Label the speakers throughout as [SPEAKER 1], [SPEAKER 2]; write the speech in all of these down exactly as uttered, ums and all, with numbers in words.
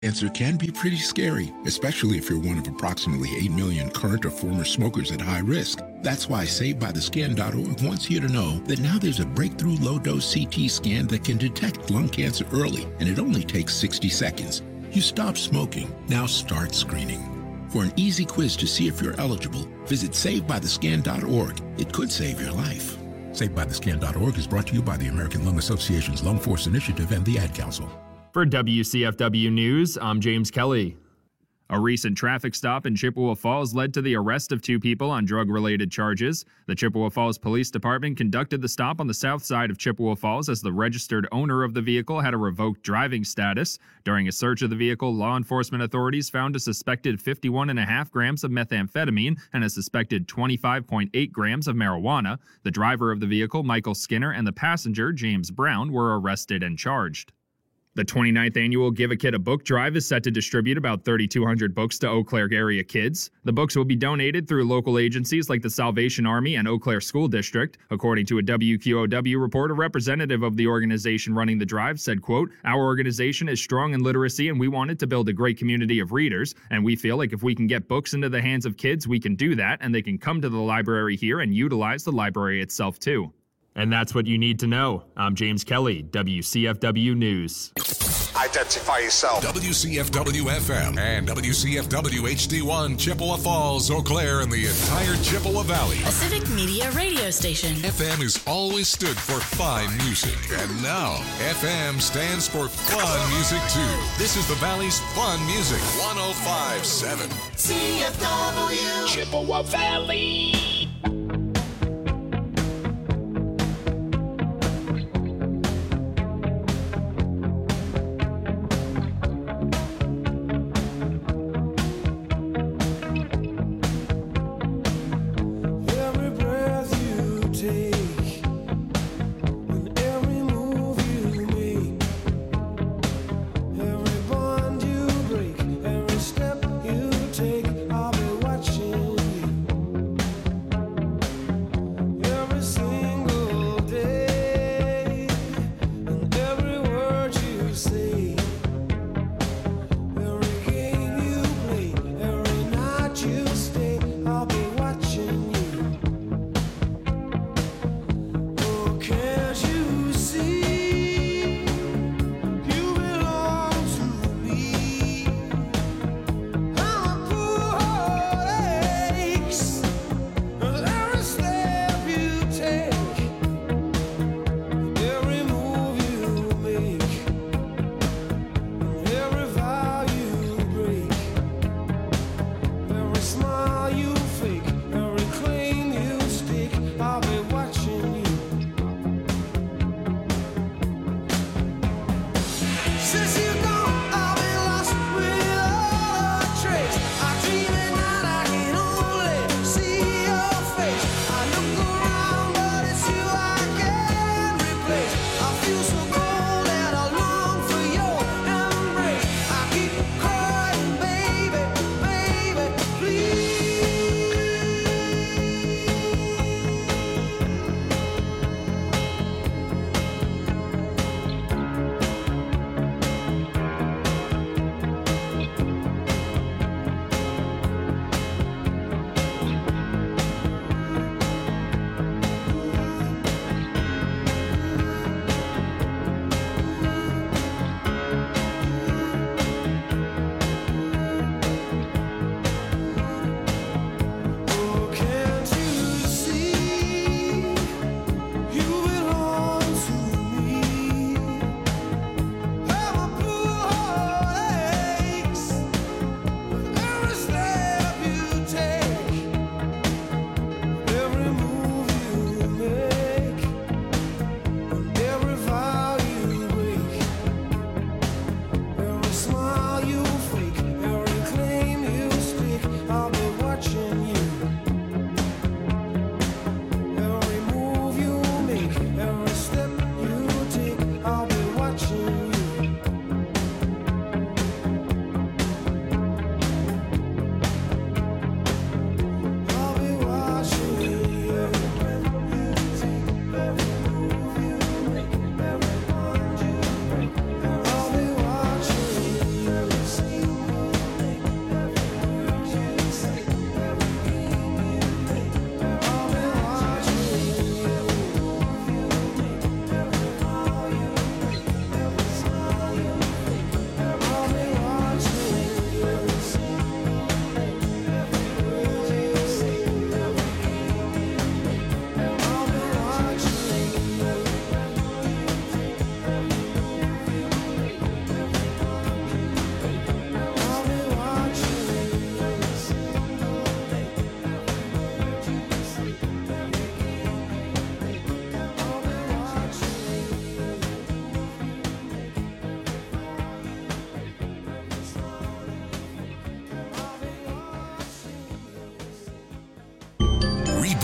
[SPEAKER 1] Cancer can be pretty scary, especially if you're one of approximately eight million current or former smokers at high risk. That's why Saved By The Scan dot org wants you to know that now there's a breakthrough low-dose C T scan that can detect lung cancer early, and it only takes sixty seconds. You stop smoking, now start screening. For an easy quiz to see if you're eligible, visit Saved By The Scan dot org. It could save your life. Saved By The Scan dot org is brought to you by the American Lung Association's Lung Force Initiative and the Ad Council.
[SPEAKER 2] For W C F W News, I'm James Kelly. A recent traffic stop in Chippewa Falls led to the arrest of two people on drug-related charges. The Chippewa Falls Police Department conducted the stop on the south side of Chippewa Falls as the registered owner of the vehicle had a revoked driving status. During a search of the vehicle, law enforcement authorities found a suspected fifty-one point five grams of methamphetamine and a suspected twenty-five point eight grams of marijuana. The driver of the vehicle, Michael Skinner, and the passenger, James Brown, were arrested and charged. The twenty-ninth annual Give a Kid a Book Drive is set to distribute about thirty-two hundred books to Eau Claire area kids. The books will be donated through local agencies like the Salvation Army and Eau Claire School District. According to a W Q O W report, a representative of the organization running the drive said, quote, "Our organization is strong in literacy and we wanted to build a great community of readers, and we feel like if we can get books into the hands of kids, we can do that, and they can come to the library here and utilize the library itself too." And that's what you need to know. I'm James Kelly, W C F W News.
[SPEAKER 3] Identify yourself.
[SPEAKER 4] W C F W F M and W C F W H D one, Chippewa Falls, Eau Claire, and the entire Chippewa Valley.
[SPEAKER 5] A civic media radio station.
[SPEAKER 4] F M has always stood for fine music. And now, F M stands for fun music, too. This is the Valley's fun music. one oh five point seven.
[SPEAKER 3] C F W.
[SPEAKER 6] Chippewa Valley.
[SPEAKER 7] Step you take, I'll be watching you.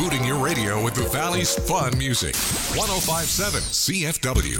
[SPEAKER 4] rebooting your radio with the Valley's fun music. one oh five point seven C F W.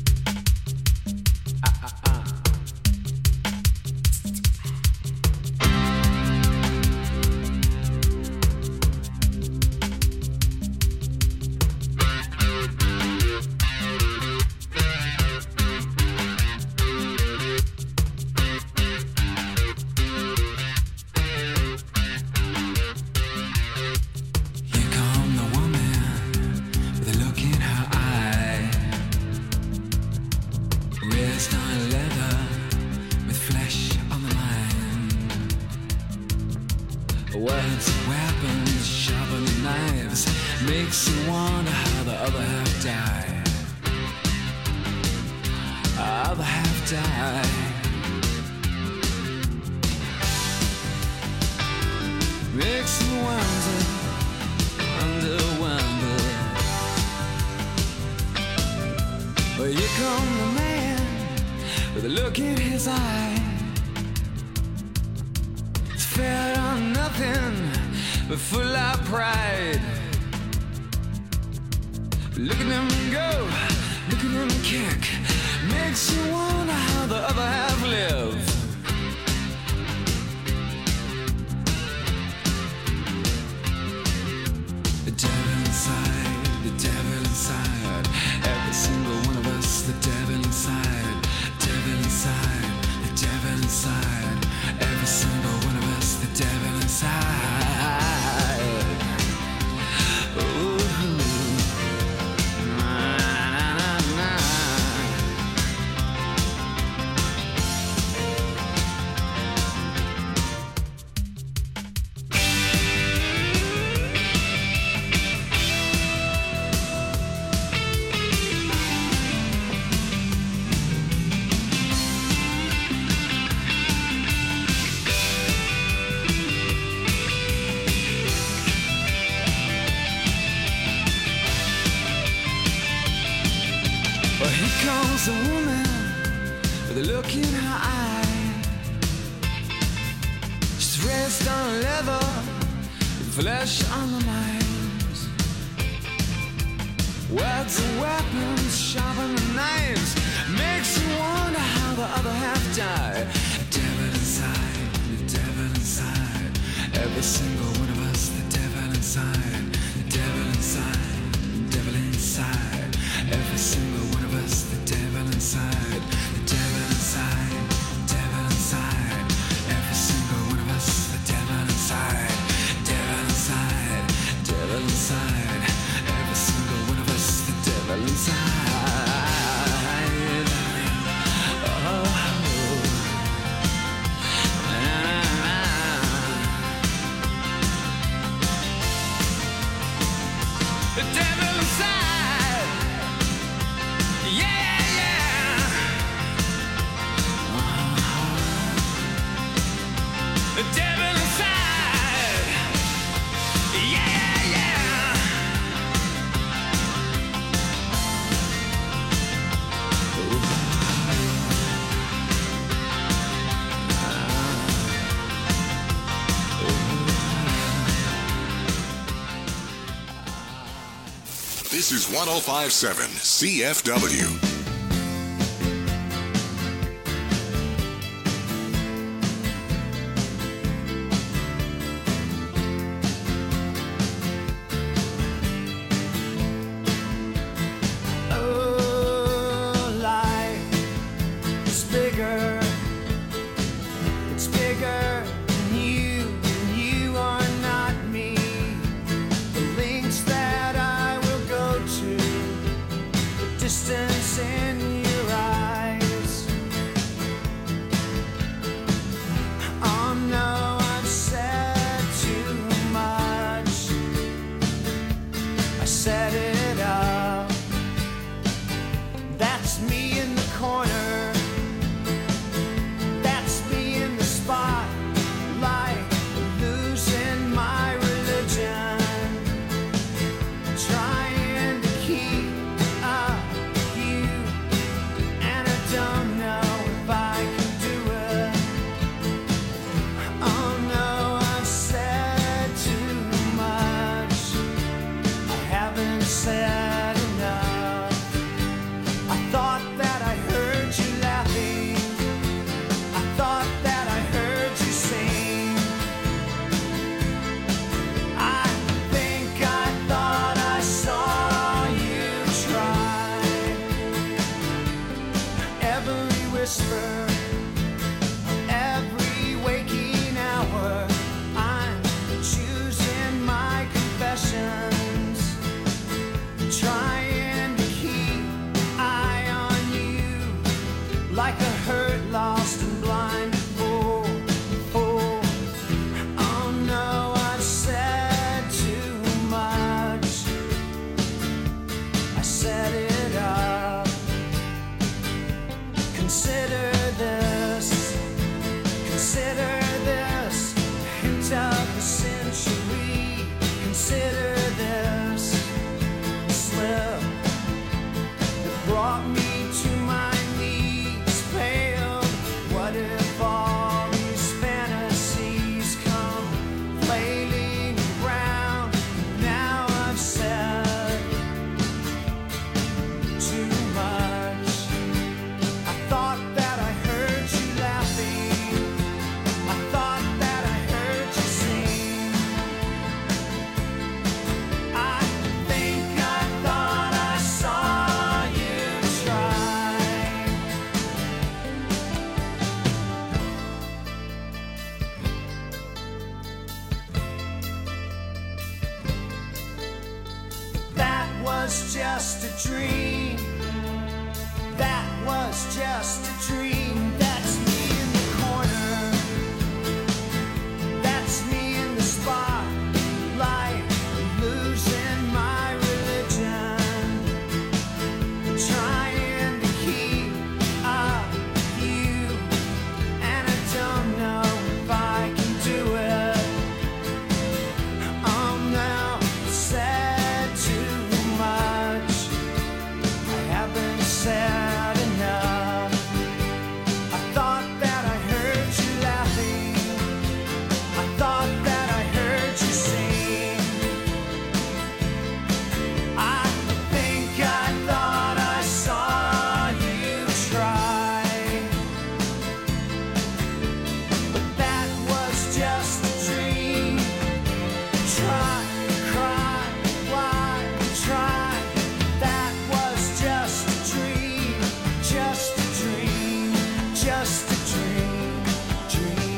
[SPEAKER 7] A woman with a look in her eye. She's dressed on leather, with flesh on the knives. Words and weapons, sharpen the knives. Makes you wonder how the other half died. The devil inside, the devil inside. Every single one of us, the devil inside. The devil inside, the devil inside. Every single one of us, the devil inside, the devil inside, the devil inside. Every single one of us, the devil inside, devil inside, devil inside. Every single one of us, the devil inside. Oh, the devil inside. The devil inside, yeah, yeah.
[SPEAKER 4] This is one oh five point seven C F W.
[SPEAKER 7] Distance Consider this hint of the century. Consider this slip that brought me to my knees, pale. What if all these fantasies come flailing around? Now I've said too much. I thought that I heard you laughing. I thought that I heard you sing. I think I thought I saw you try. That was just a dream. That was just a dream. That's me in the corner. That's me in the spotlight, losing my religion, trying to keep up with you, and I don't know if I can do it. Oh no, I said too much. I haven't said enough. I thought that I heard you laughing. I thought that I heard you sing. I think I thought I saw you try. But that was just a dream. Try, cry, why try? That was just a dream, just a dream, just a dream, dream.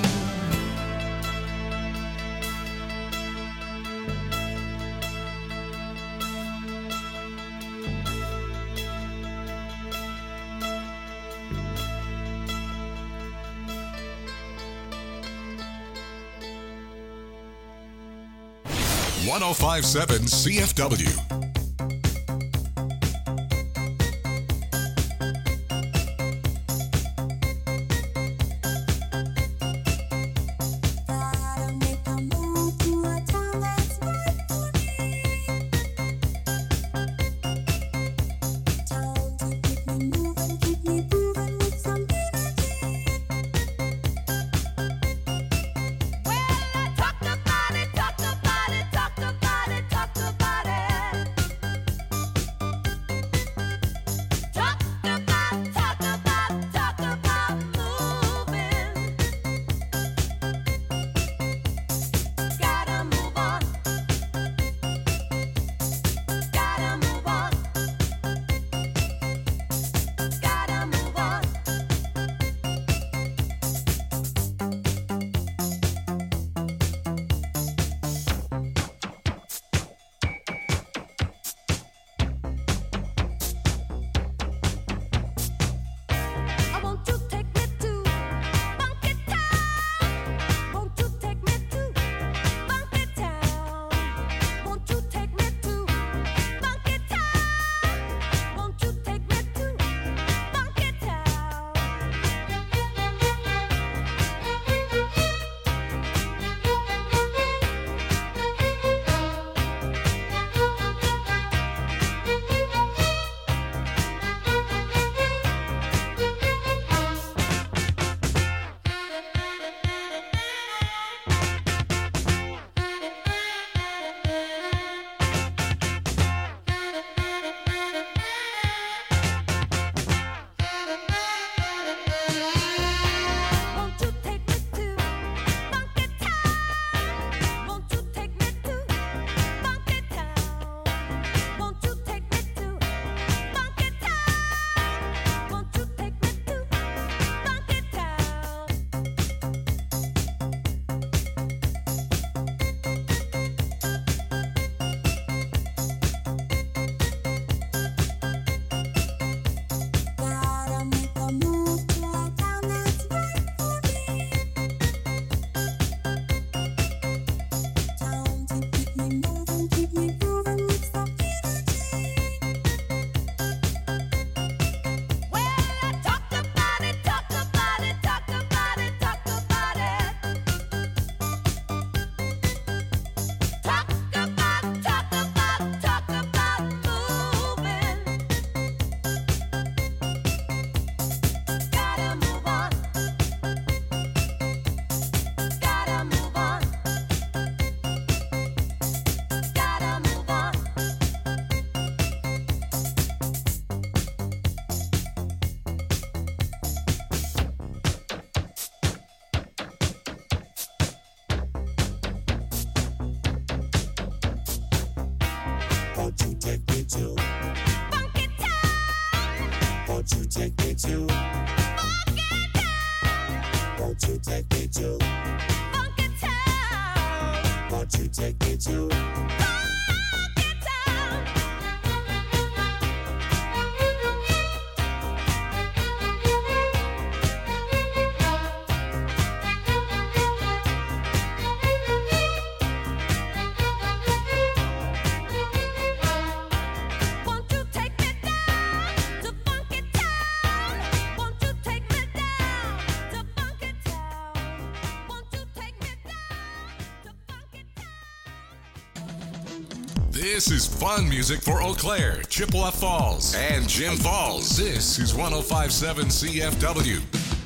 [SPEAKER 4] one oh five point seven C F W.
[SPEAKER 8] Well, talk about it, talk about it, talk about it, talk about it. take me to Funky Town? Won't you take me to Funky Town? Won't you take me to Funky Town? Won't you take me to Funky Town?
[SPEAKER 4] This is fun music for Eau Claire, Chippewa Falls, and Jim Falls. This is one oh five point seven C F W.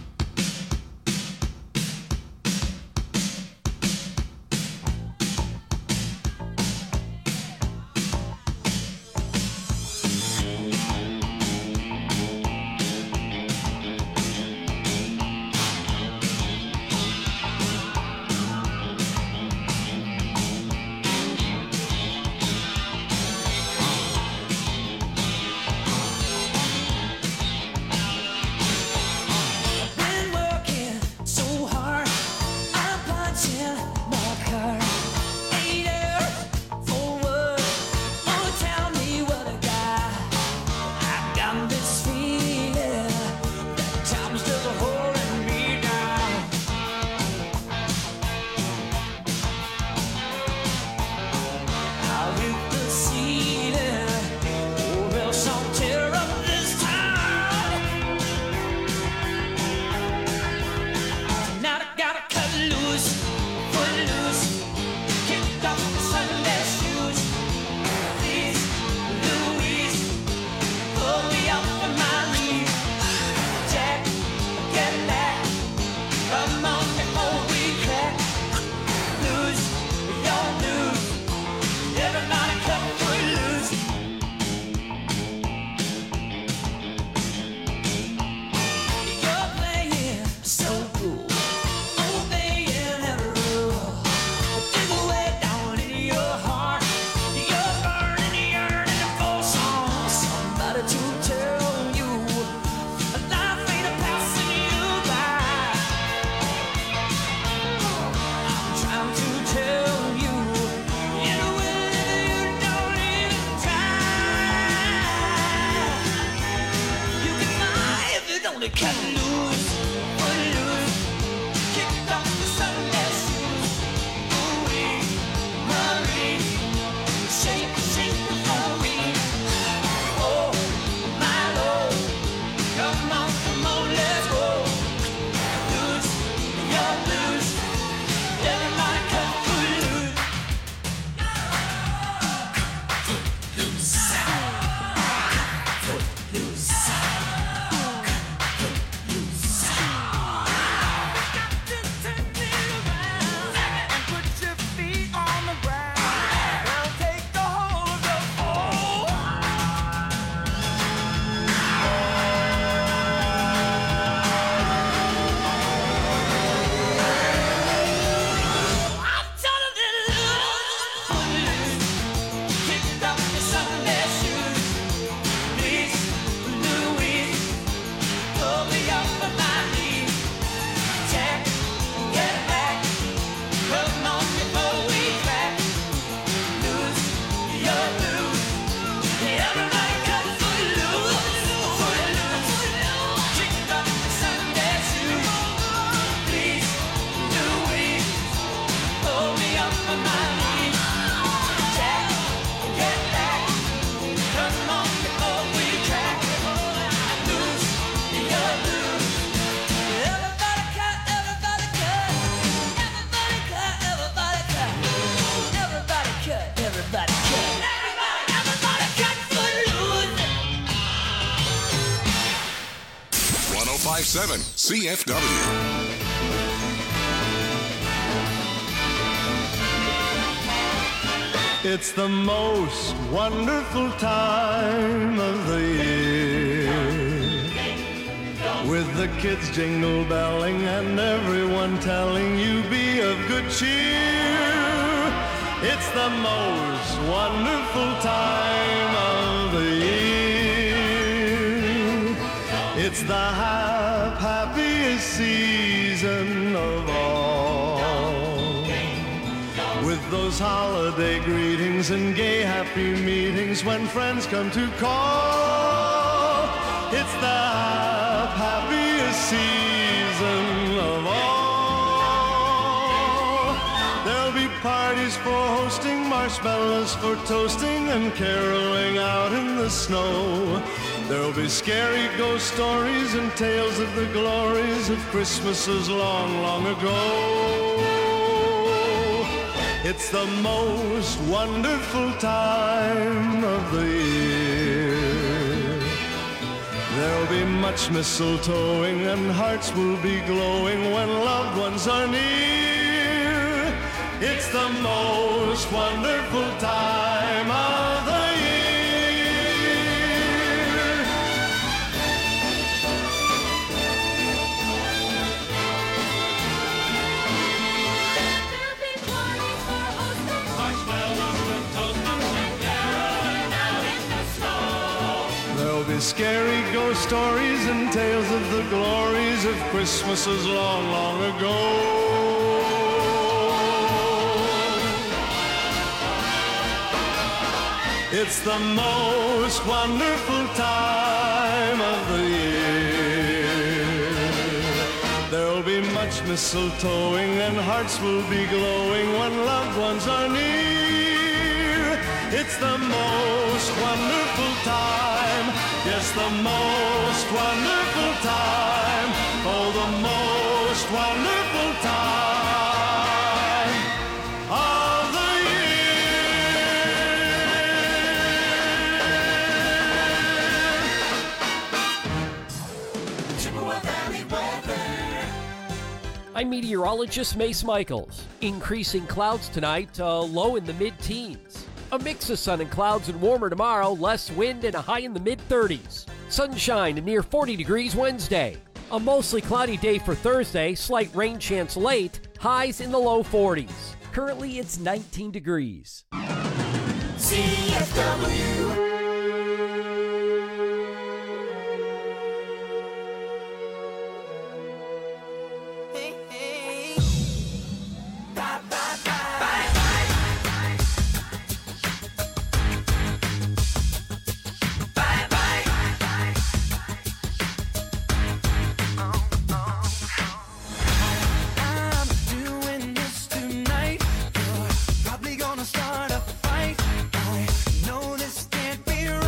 [SPEAKER 4] one oh five point seven C F W.
[SPEAKER 9] It's the most wonderful time of the year, with the kids jingle belling and everyone telling you be of good cheer. It's the most wonderful time of the year. It's the hap- happiest season of all. With those holiday greetings and gay happy meetings when friends come to call. It's the hap- happiest season of all. There'll be parties for hosting, marshmallows for toasting, and caroling out in the snow. There'll be scary ghost stories and tales of the glories of Christmases long, long ago. It's the most wonderful time of the year. There'll be much mistletoeing and hearts will be glowing when loved ones are near. It's the most wonderful time of the year. There'll be scary ghost stories and tales of the glories of Christmases long, long ago. It's the most wonderful time of the year. There'll be much mistletoeing and hearts will be glowing when loved ones are near. It's the most wonderful time, yes, the most wonderful time, oh, the most wonderful time of the year.
[SPEAKER 8] Chippewa Valley weather.
[SPEAKER 10] I'm meteorologist Mace Michaels. Increasing clouds tonight, uh, low in the mid-teens. A mix of sun and clouds and warmer tomorrow, less wind and a high in the mid-thirties. Sunshine and near forty degrees Wednesday. A mostly cloudy day for Thursday, slight rain chance late, highs in the low forties. Currently it's nineteen degrees.
[SPEAKER 8] C F W.
[SPEAKER 7] Start a fight. I know this can't be right.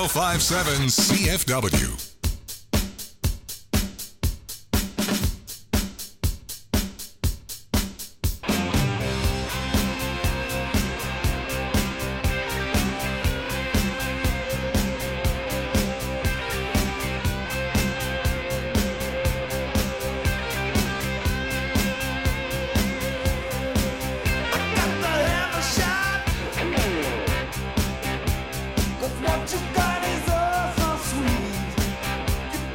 [SPEAKER 4] oh five point seven C F W.
[SPEAKER 8] What you got is all so sweet.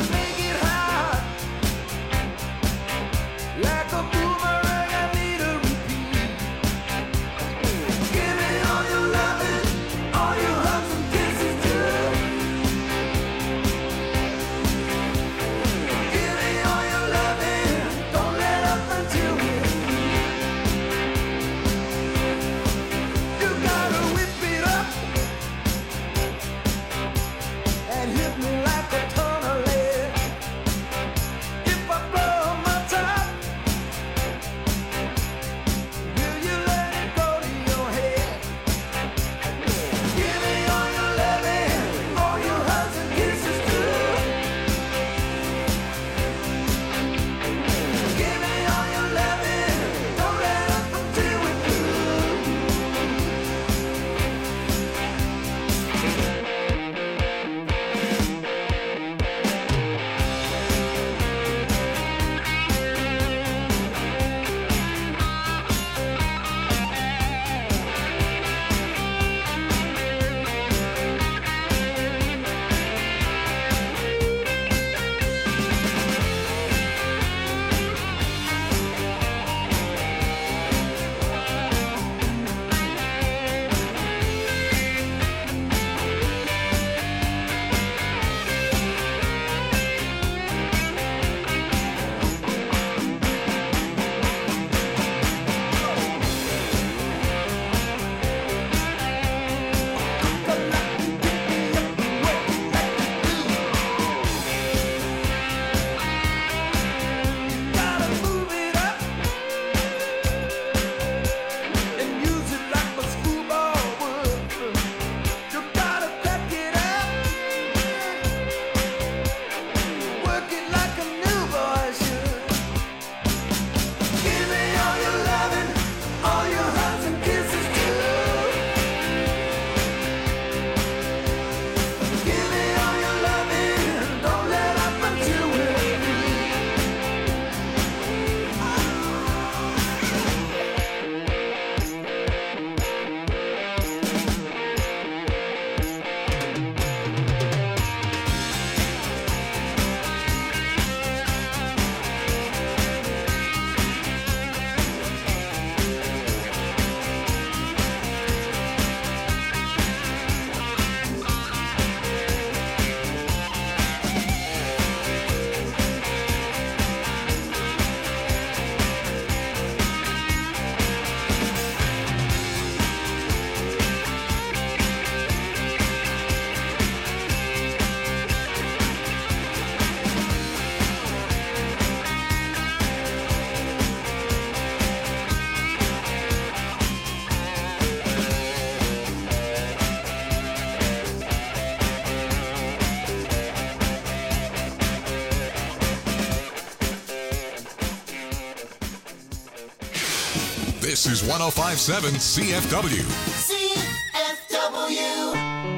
[SPEAKER 4] This is one oh five point seven C F W.
[SPEAKER 3] C F W.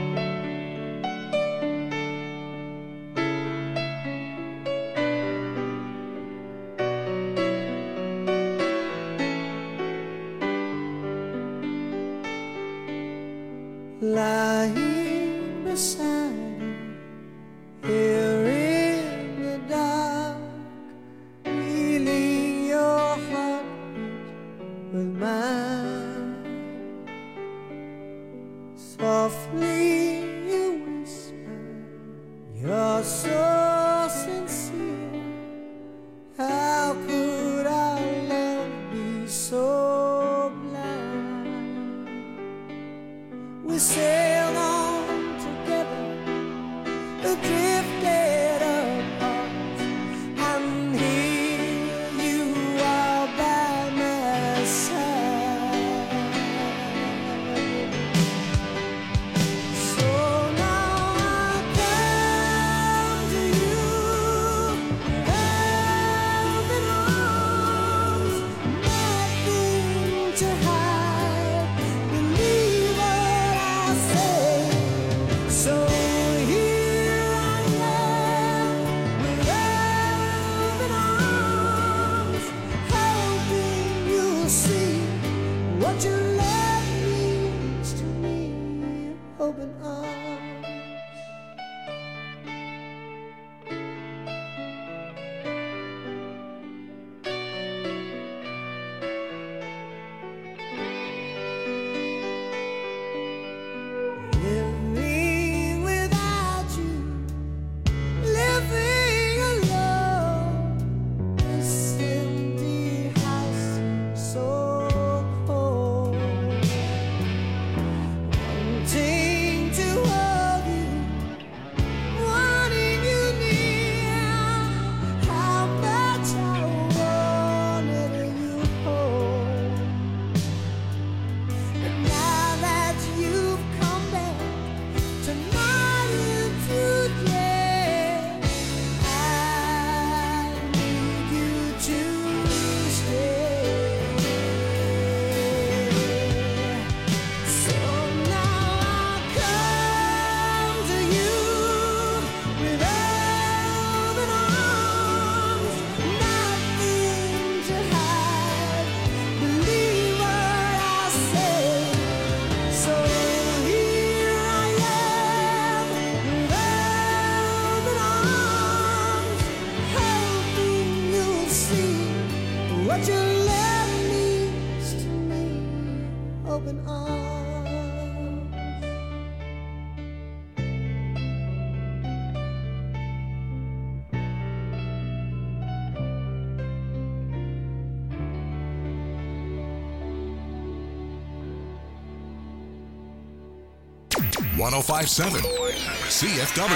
[SPEAKER 8] Lying beside you here in the dark, feeling your heartbeat with mine. Softly you whisper, you're so sincere. How could our love be so blind? We sailed on together What your love means to me, open arms.
[SPEAKER 4] one oh five point seven C F W.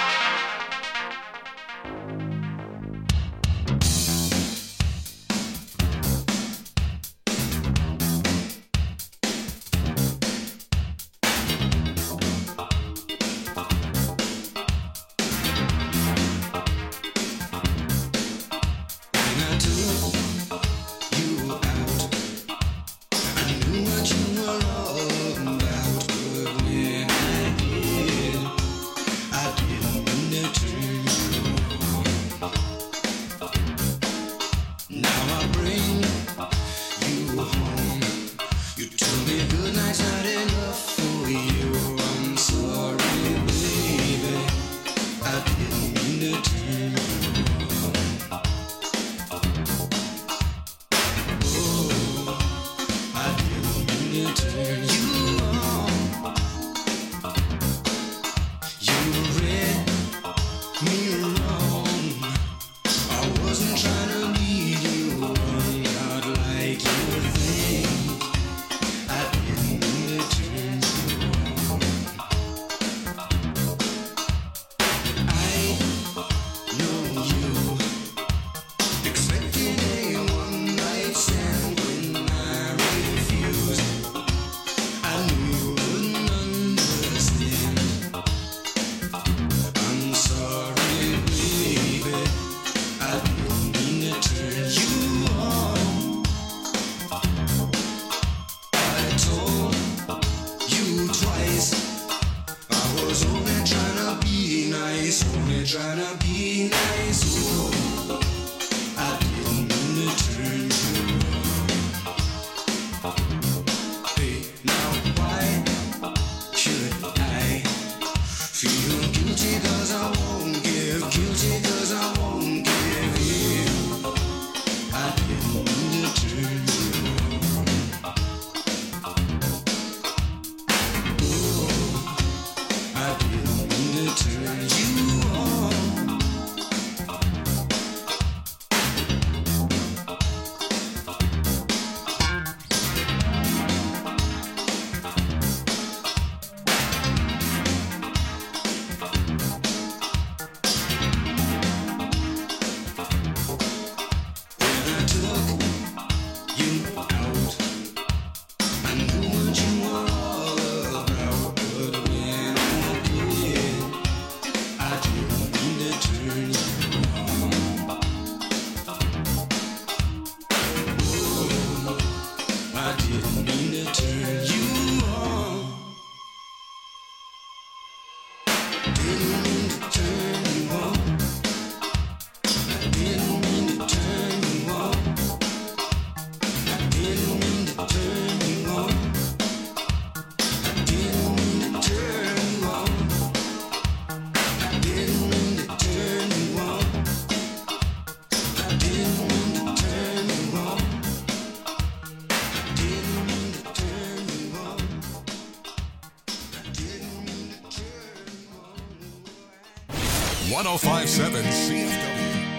[SPEAKER 4] one oh five point seven C F W.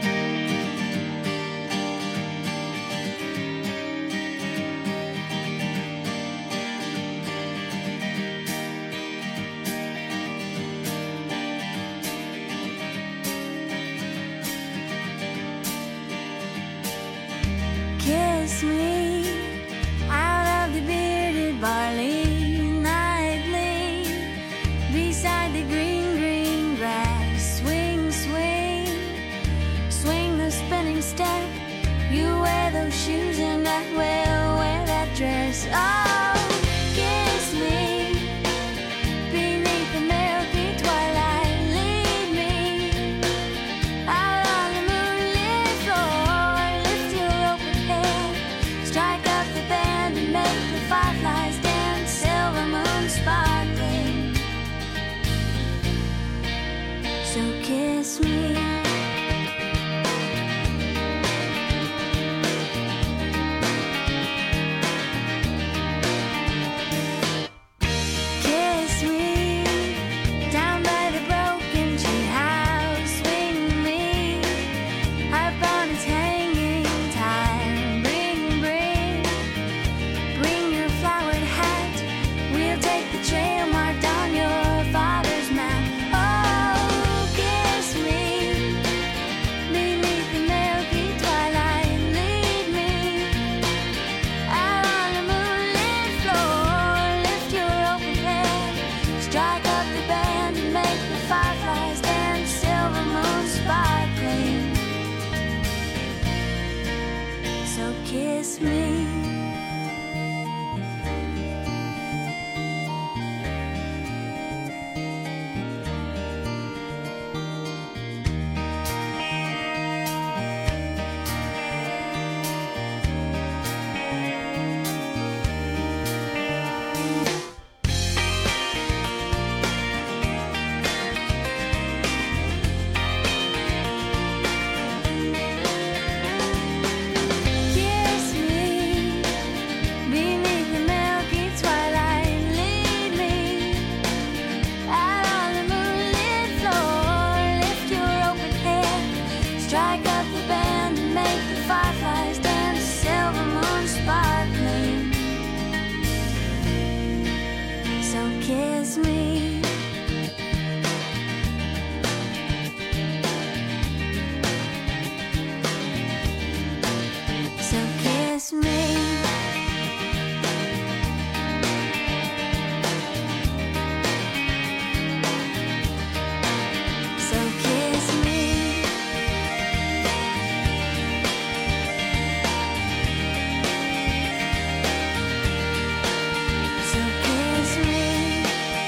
[SPEAKER 11] Kiss me out of the bearded barley nightly beside the green, green grass. Swing, swing, swing the spinning step. You wear those shoes and I will wear that dress. Oh, kiss me beneath the milky twilight. Lead me out on the moonlit floor. Lift your open head, strike up the band and make the fireflies dance. Silver moon sparkling, so kiss me. kiss me. Kiss me beneath the milky twilight. Lead me out on the moonlit floor. Lift your open hair, strike up the band and make the fireflies dance. Silver moon sparkling. So kiss me. So kiss me. So kiss me. So kiss me.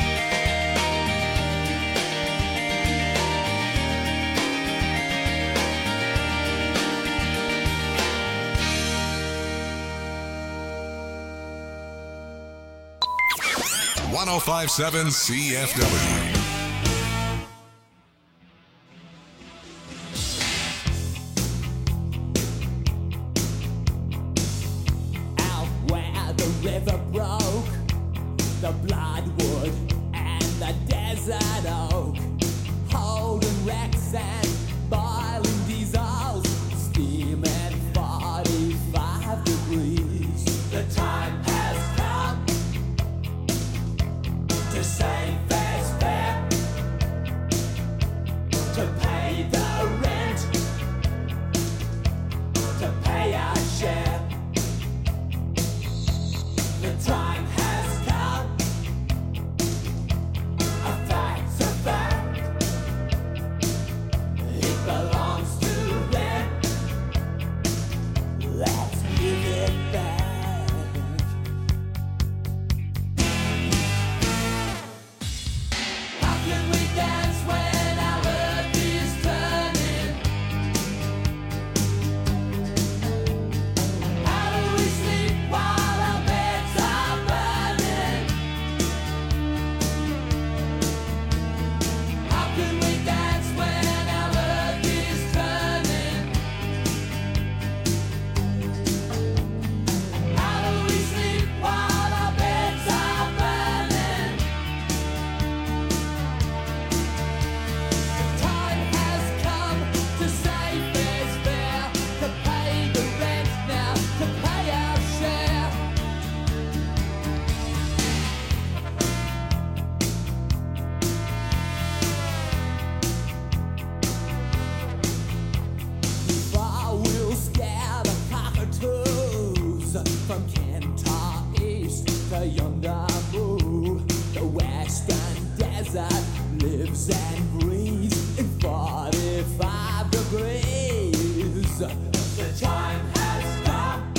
[SPEAKER 4] one oh five point seven C F W.
[SPEAKER 12] Out where the river broke, the bloodwood and the desert oak, holding wrecks and boiling diesels, steaming forty-five degrees. The time has come to save face fair, to pay the rent, to pay our share. The time has come, a fact's a fact. It belongs to them. Let's give it back. How can we dance when our earth is turning? How do we sleep while our beds are burning? How can we dance when our earth is turning? How do we sleep while our beds are burning? The time has come to save this fair, to pay the rent now, to pay our share. Far we'll scare the cockatoos from Kentar East to yonder Moo. The western desert lives and breathes in forty-five degrees. The time has come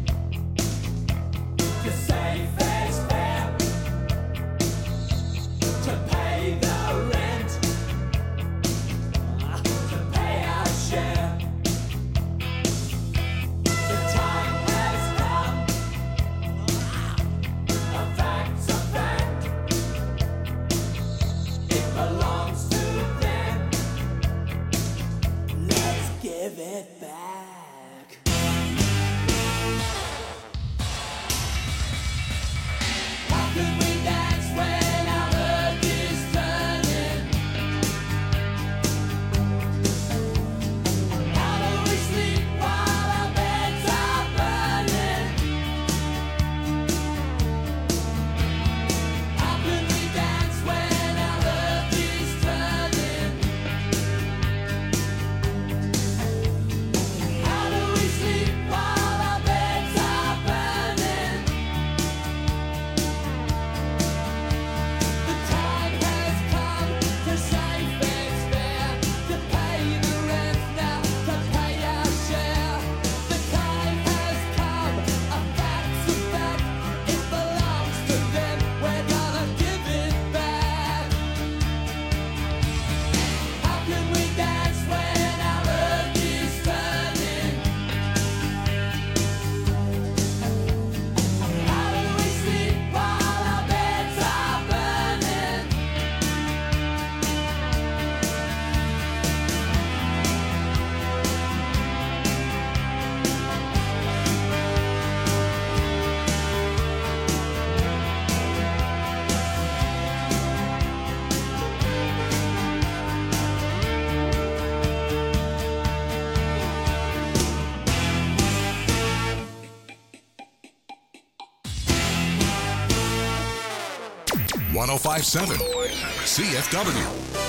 [SPEAKER 12] to save face fair, to pay the rent, to pay our share. The time has come, a fact's a fact. It belongs to them. Let's give it back.
[SPEAKER 4] one oh five point seven C F W.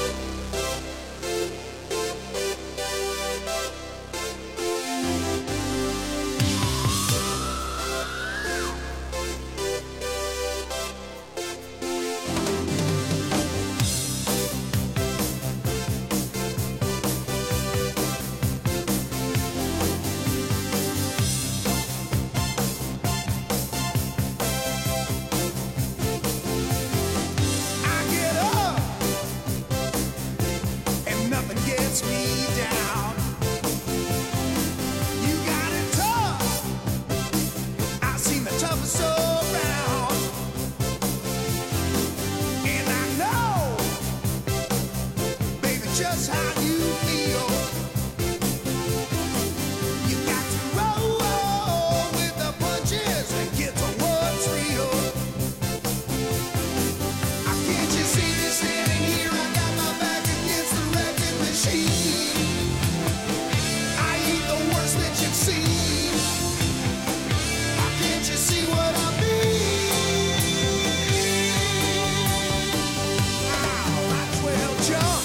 [SPEAKER 8] Just how you feel. You got to roll with the punches and get to what's real. I can't you see me standing here? I got my back against the wrecking machine. I ain't the worst that you've seen. I can't you see what I mean? I might as well jump.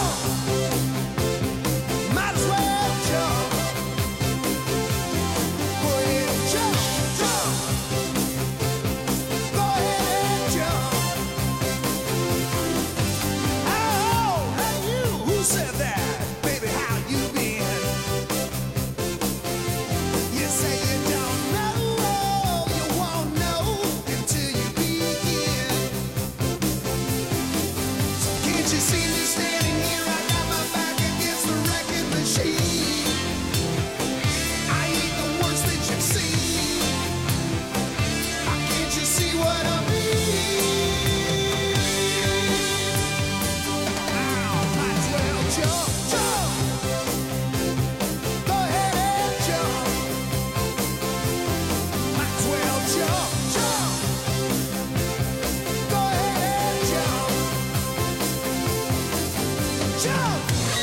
[SPEAKER 8] Might as well jump. Go ahead and jump, jump. Go ahead and jump. Oh, hey you, who said that? Baby, how you been? You say you don't know, you won't know until you begin. So can't you see me standing here? I got my back against the wrecking machine. I ain't the worst that you've seen. I can't you see what I mean? Now, might as well jump, jump. Go ahead and jump. Might as well jump, jump. Go ahead and jump. Jump.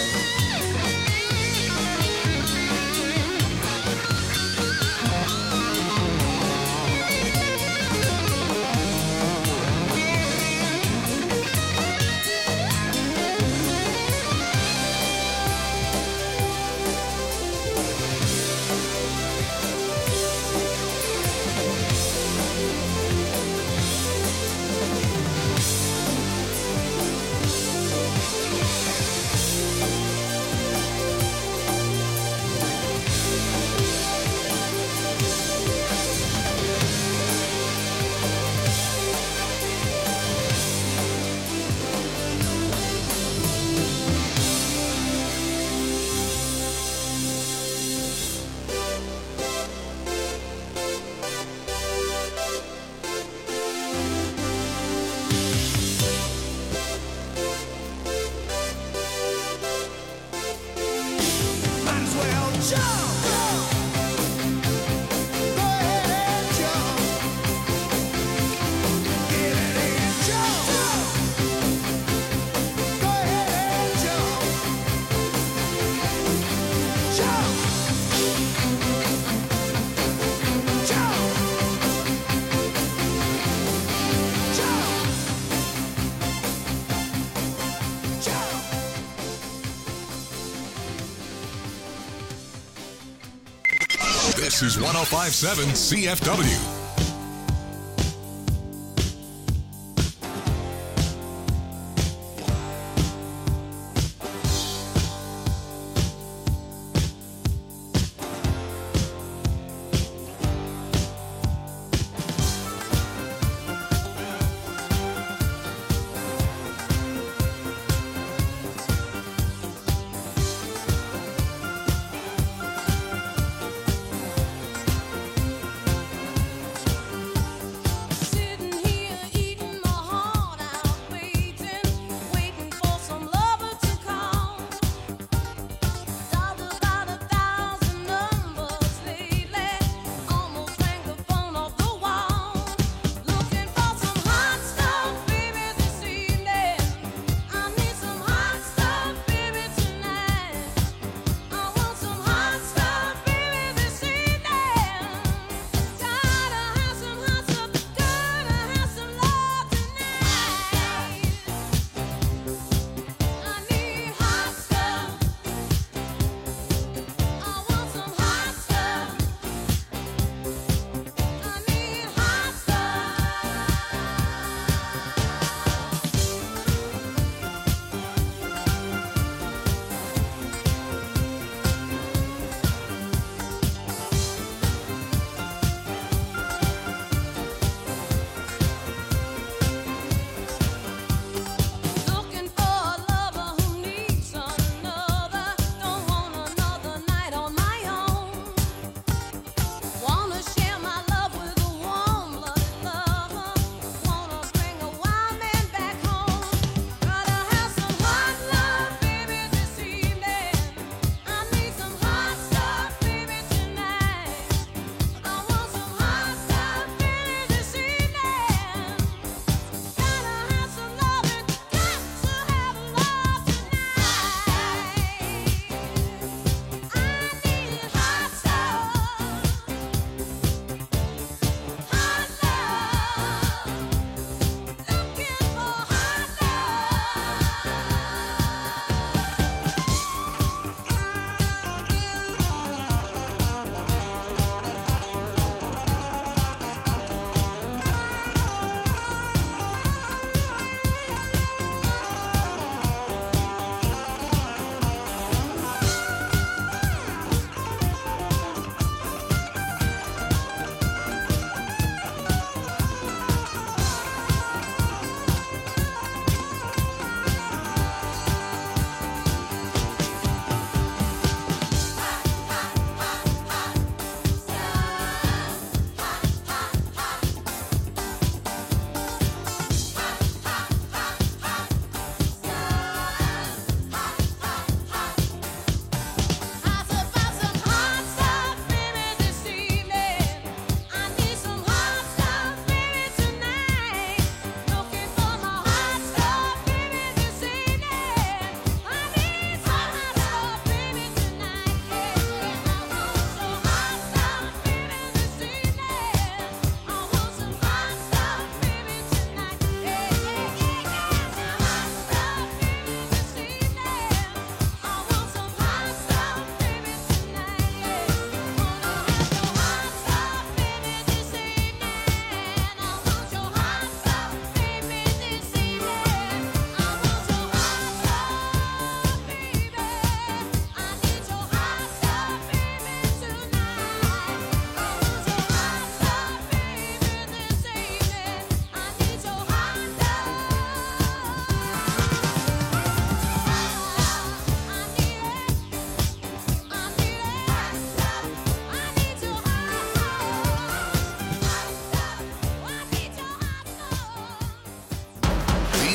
[SPEAKER 8] Might as well jump. Go ahead and jump. Get it and jump. Go ahead and jump. Jump. Jump. Jump. Jump.
[SPEAKER 4] This is one oh five point seven C F W.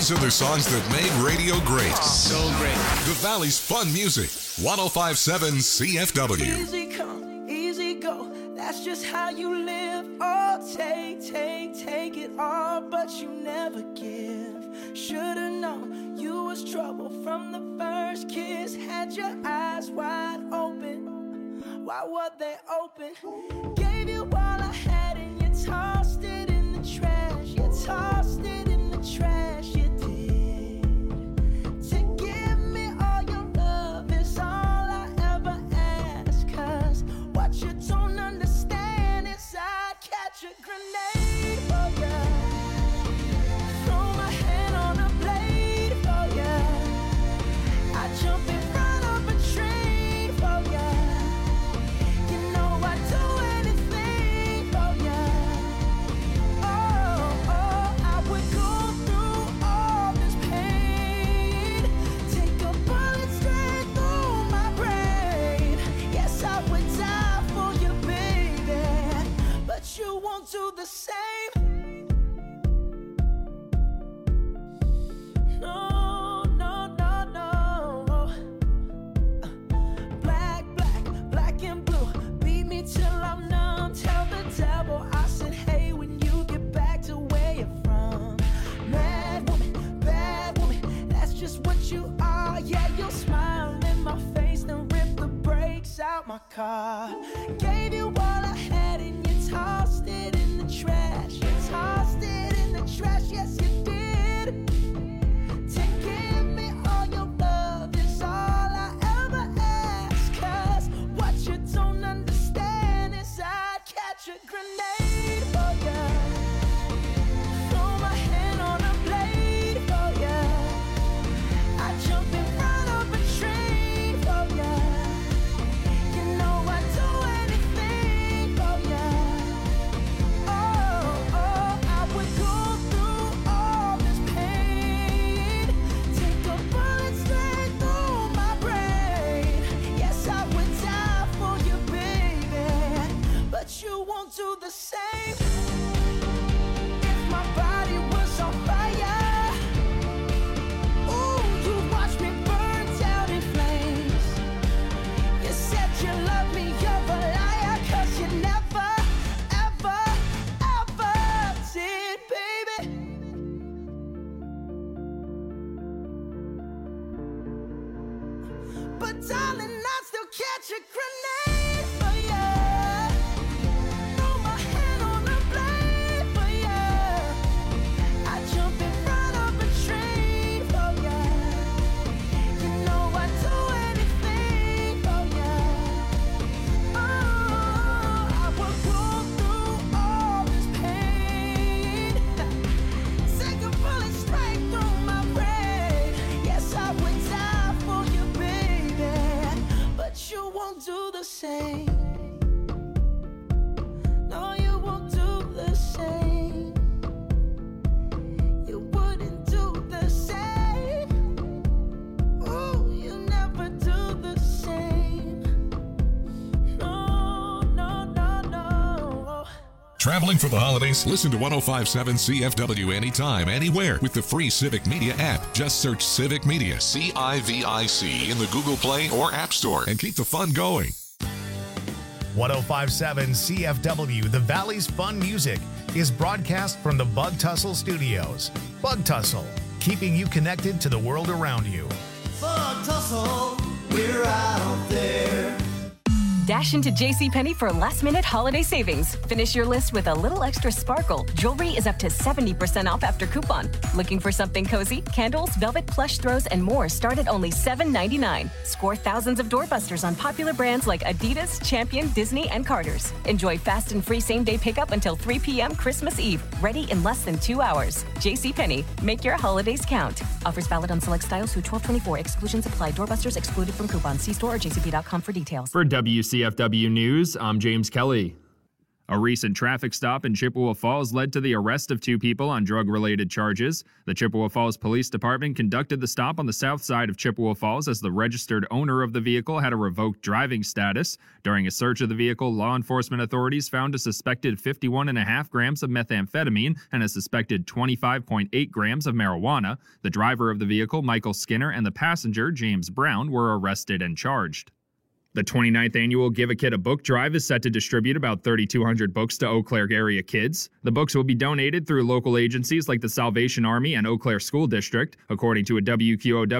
[SPEAKER 4] These are the songs that made radio great.
[SPEAKER 13] So great.
[SPEAKER 4] The Valley's Fun Music. one oh five point seven C F W.
[SPEAKER 14] Easy come, easy go. That's just how you live. Oh, take, take, take it all, but you never give. Should've known you was trouble from the first kiss. Had your eyes wide open. Why were they open? Gave you all I had and you tossed it in the trash. You tossed it in the trash. You did. To give me all your love is all I ever ask. 'Cause what you don't understand is I'd catch a grenade for ya. Throw my hand on a blade for ya. I jump in front of a train for ya. You know I'd do anything for ya. Oh, oh, I would go through all this pain. Take a bullet straight through my brain. Yes, I would die for you, baby, but you won't do the same. No, no, no, no. Black, black, black and blue. Beat me till I'm numb. Tell the devil I said, hey, when you get back to where you're from. Mad woman, bad woman, that's just what you are. Yeah, you'll smile in my face, then rip the brakes out my car. Gave you all I had and you tossed it in the trash. You tossed it in the trash, yes you did. To give me all your love is all I ever ask. 'Cause what you don't understand is I'd catch a grenade for ya. Throw my hand on a blade for ya. I jump in front of a train for ya. You know I'd do anything for ya. Oh, oh, I would go through all this pain. Take a bullet straight through my brain. Yes, I would die for you, baby, but you won't do the same. If my body was on fire, ooh, you watch me burn down in flames. You said you love me, you're a liar, 'cause you never, ever, ever did, baby. But darling, I still catch a grenade for ya. Throw my hand on a blade for ya. I jump in front of a train for ya. You know I'd do anything for ya. Oh, I would go through all this pain. Take a bullet straight through my brain. Yes, I would die for you, baby, but you won't do the same. No, you won't do the same. You wouldn't do the same. Oh, you never do the same. No, no, no, no.
[SPEAKER 4] Traveling for the holidays? Listen to one oh five point seven C F W anytime, anywhere with the free Civic Media app. Just search Civic Media, C I V I C, in the Google Play or App Store and keep the fun going.
[SPEAKER 15] one oh five point seven C F W, the Valley's Fun Music, is broadcast from the Bug Tussle Studios. Bug Tussle, keeping you connected to the world around you.
[SPEAKER 3] Bug Tussle, we're out there.
[SPEAKER 16] Dash into JCPenney for last-minute holiday savings. Finish your list with a little extra sparkle. Jewelry is up to seventy percent off after coupon. Looking for something cozy? Candles, velvet plush throws, and more start at only seven ninety-nine. Score thousands of doorbusters on popular brands like Adidas, Champion, Disney, and Carter's. Enjoy fast and free same-day pickup until three p.m. Christmas Eve. Ready in less than two hours. JCPenney. Make your holidays count. Offers valid on select styles through twelve twenty-four. Exclusions apply. Doorbusters excluded from coupons. See store or j c p dot com for details.
[SPEAKER 2] For W C F W News, I'm James Kelly. A recent traffic stop in Chippewa Falls led to the arrest of two people on drug-related charges. The Chippewa Falls Police Department conducted the stop on the south side of Chippewa Falls as the registered owner of the vehicle had a revoked driving status. During a search of the vehicle, law enforcement authorities found a suspected fifty-one point five grams of methamphetamine and a suspected twenty-five point eight grams of marijuana. The driver of the vehicle, Michael Skinner, and the passenger, James Brown, were arrested and charged. The twenty-ninth annual Give a Kid a Book Drive is set to distribute about thirty-two hundred books to Eau Claire area kids. The books will be donated through local agencies like the Salvation Army and Eau Claire School District. According to a W Q O W